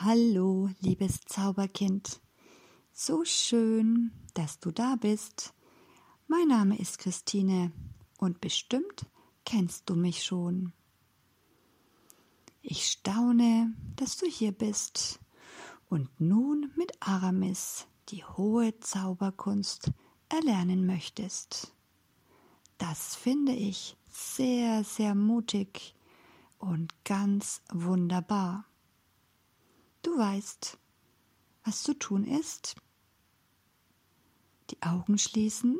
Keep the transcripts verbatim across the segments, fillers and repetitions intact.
Hallo, liebes Zauberkind. So schön, dass du da bist. Mein Name ist Christine und bestimmt kennst du mich schon. Ich staune, dass du hier bist und nun mit Aramis die hohe Zauberkunst erlernen möchtest. Das finde ich sehr, sehr mutig und ganz wunderbar. Du weißt, was zu tun ist. Die Augen schließen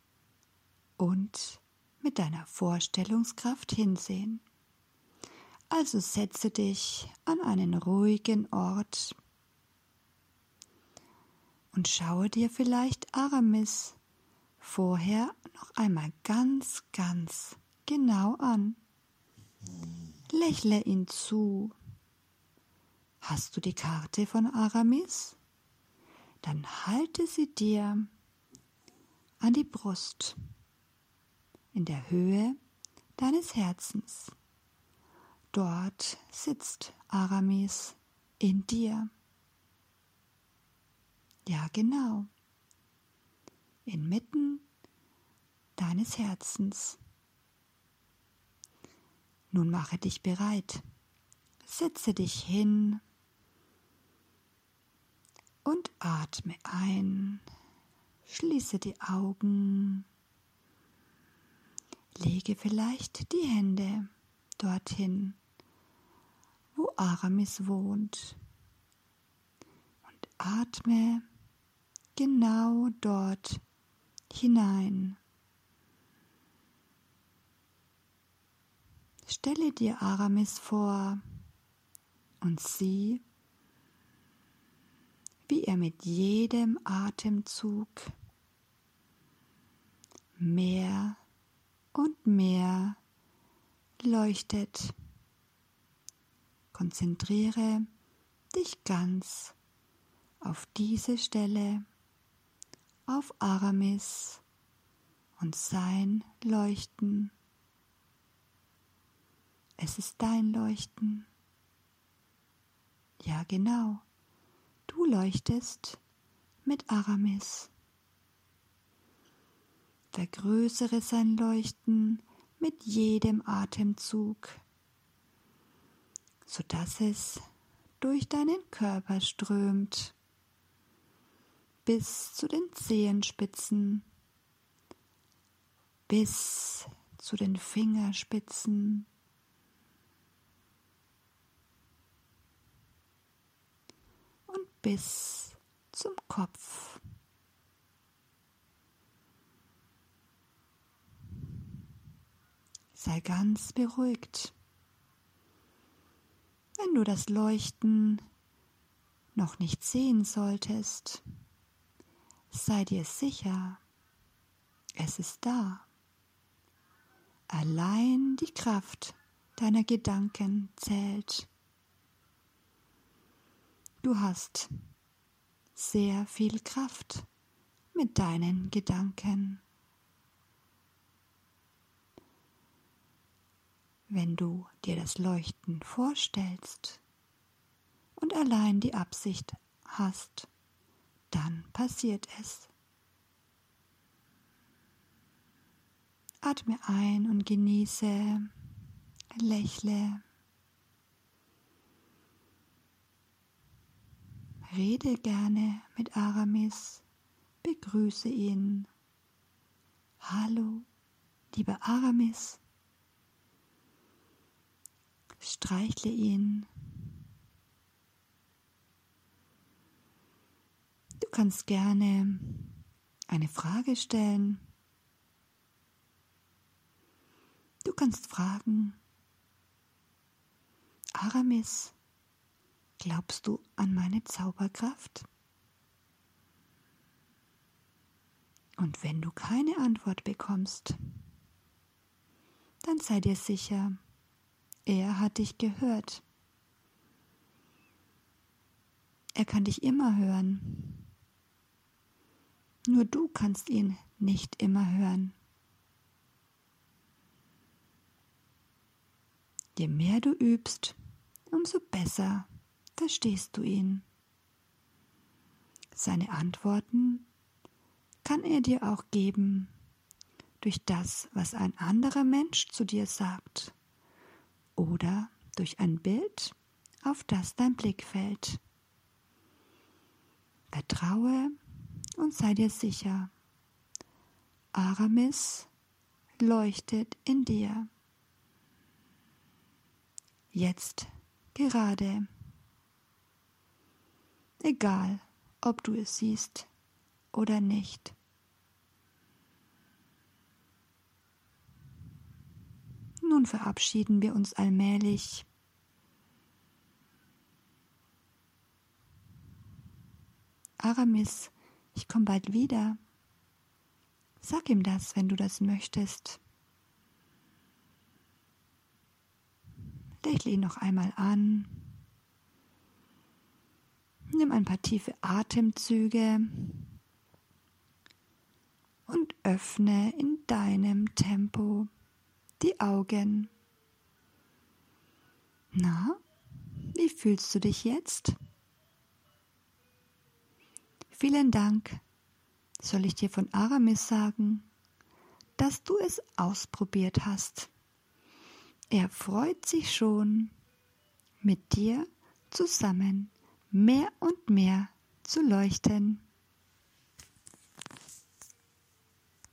und mit deiner Vorstellungskraft hinsehen. Also setze dich an einen ruhigen Ort und schaue dir vielleicht Aramis vorher noch einmal ganz, ganz genau an. Lächle ihn zu. Hast du die Karte von Aramis? Dann halte sie dir an die Brust, in der Höhe deines Herzens. Dort sitzt Aramis in dir. Ja, genau. Inmitten deines Herzens. Nun mache dich bereit. Setze dich hin und atme ein. Schließe die Augen. Lege vielleicht die Hände dorthin, wo Aramis wohnt. Und atme genau dort hinein. Stelle dir Aramis vor und sieh, wie er mit jedem Atemzug mehr und mehr leuchtet. Konzentriere dich ganz auf diese Stelle, auf Aramis und sein Leuchten. Es ist dein Leuchten. Ja, genau. Du leuchtest mit Aramis. Vergrößere sein Leuchten mit jedem Atemzug, sodass es durch deinen Körper strömt, bis zu den Zehenspitzen, bis zu den Fingerspitzen, und bis zum Kopf. Sei ganz beruhigt. Wenn du das Leuchten noch nicht sehen solltest, sei dir sicher, es ist da. Allein die Kraft deiner Gedanken zählt. Du hast sehr viel Kraft mit deinen Gedanken. Wenn du dir das Leuchten vorstellst und allein die Absicht hast, dann passiert es. Atme ein und genieße, lächle. Rede gerne mit Aramis, begrüße ihn. Hallo, lieber Aramis. Streichle ihn. Du kannst gerne eine Frage stellen. Du kannst fragen: Aramis, glaubst du an meine Zauberkraft? Und wenn du keine Antwort bekommst, dann sei dir sicher, er hat dich gehört. Er kann dich immer hören. Nur du kannst ihn nicht immer hören. Je mehr du übst, umso besser verstehst du ihn. Seine Antworten kann er dir auch geben durch das, was ein anderer Mensch zu dir sagt oder durch ein Bild, auf das dein Blick fällt. Vertraue und sei dir sicher, Aramis leuchtet in dir. Jetzt gerade. Egal, ob du es siehst oder nicht. Nun verabschieden wir uns allmählich. Aramis, ich komme bald wieder. Sag ihm das, wenn du das möchtest. Lächle ihn noch einmal an. Nimm ein paar tiefe Atemzüge und öffne in deinem Tempo die Augen. Na, wie fühlst du dich jetzt? Vielen Dank, soll ich dir von Aramis sagen, dass du es ausprobiert hast. Er freut sich schon, mit dir zusammen mehr und mehr zu leuchten.